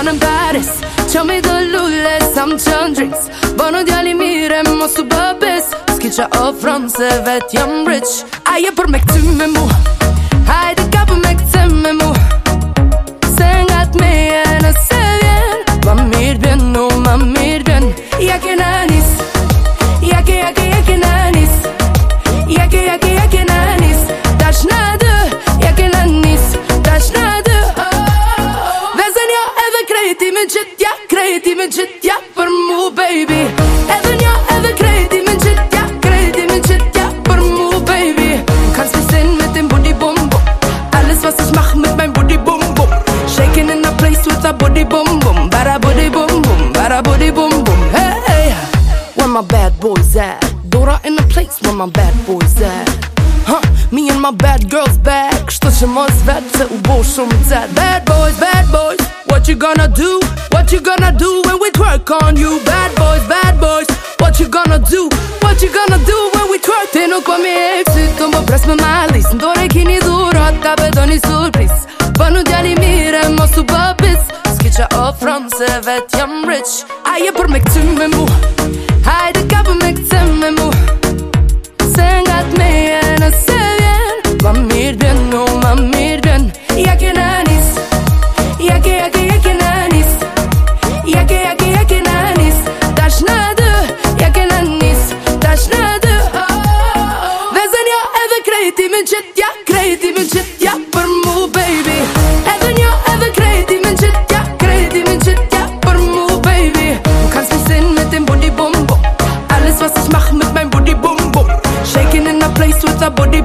fun in Paris. Qa mi do lulle, sam qën drinks. Bono djali mire, mos u bëbis. S'ki qa ofron se vet jam rich. Aje për me këty me mu, hajde ka për me këty me mu. Se nga t'meje nëse vjen, ma mirë bjen, no ma mirë bjen. Ja kena nis, ja kena nis. Ja kena nis, tash na dë. Ja kena nis, tash na dë. Vezën jo edhe krejti me gjithja, krejti me gjithja për mu baby. Edhe njo edhe krejti me gjithja, krejti me gjithja për mu baby. Kannst mich sehen mit dem Booty Bum Bum. Alles was ich mach mit meinem Booty Bum Bum. Shaking in a place with a booty bum bum. Bada booty bum bum, bada booty bum bum. Hey, where my bad boys at? Dora in the place where my bad boys at. Huh, me and my bad girls back. Kështu që mos vet se u bo shumë zet. Bad boys, what you gonna do? What you gonna do when we twerk on you? Bad boys, what you gonna do? What you gonna do when we twerk? Ti nuk po mi eksit, të më pres me malis. Ndore kini dhurat, ka bedoni surpris. Bënu djali mire, mos u bëbis. S'ki qa ofron se vet jam rich. Aje për me këty me mu, hajde ka për me këty me mu. Se nga t'meje nëse vjen, ma mirë bjen, no ma mirë bjen. Ja kena nis, ja kena nis. Ja kena nis, tash na dë. Ja kena nis, tash na dë. Vezën jo edhe krejti me gjithja, krejti me gjithja për mu baby. Edhe njo edhe krejti me gjithja, krejti me gjithja për mu baby. Du kannst mich sehen mit dem Booty Bum Bum. Alles was ich mach mit meinem Booty Bum Bum. Shaking in a place with a booty